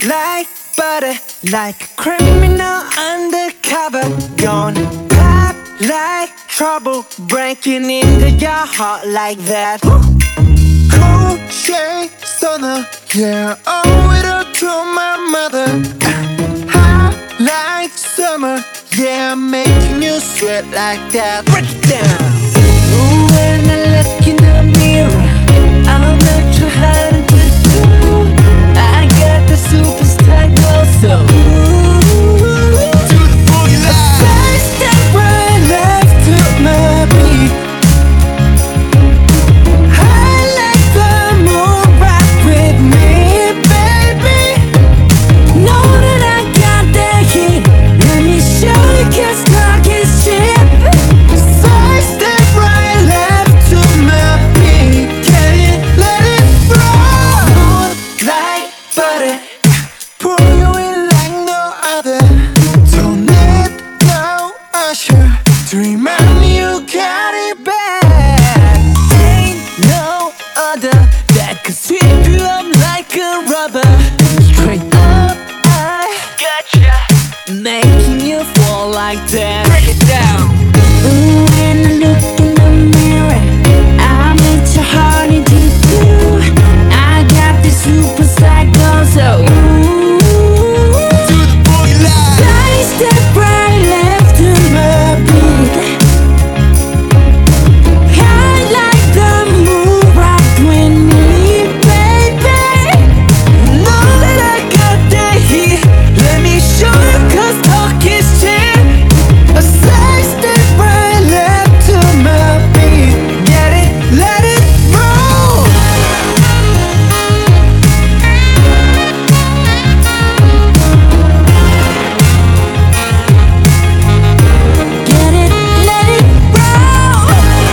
like butter, like a criminal undercover. Gonna pop like trouble, breaking into your heart like that. Cool shade stunner, yeah, owe it all to my mother. Hot like summer, yeah, making you sweat like that. Break it down. Ooh, when I look in the mirror, I'm not too hard to do. I got the superstar glow, so Do the boogie line. first step right left to my beat. I like the moon rock with me, baby. Know that I got the heat. Let me show you 'cause talk is cheap. First step right left to my beat. Get it, let it roll. Smooth like butter. Pull you in like no other. Don't need no usher to remind me you got it bad. Ain't no other that could sweep you up like a rubber. Straight up, I gotcha, making you fall like that. Break it down. Ooh, when I look in the mirror, I'm into hard to do. I got the super psycho, so Do the boogie line. side step right left to my beat. I like the moon rock with me, baby. Know that I got the heat. Let me show you 'cause talk is cheap. A side step right left to my beat. Get it, let it roll. Get it, let it roll.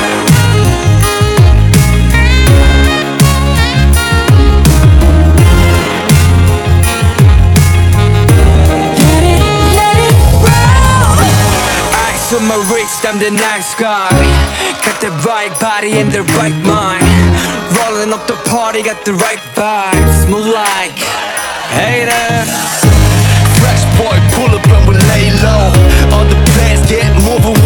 Get it, let it roll. Ice on my wrist, I'm the nice guy. Got the right body and the right mind. Rolling up the party, got the right vibes. Move like haters. Fresh boy, pull up and we lay low. On the plans, get moving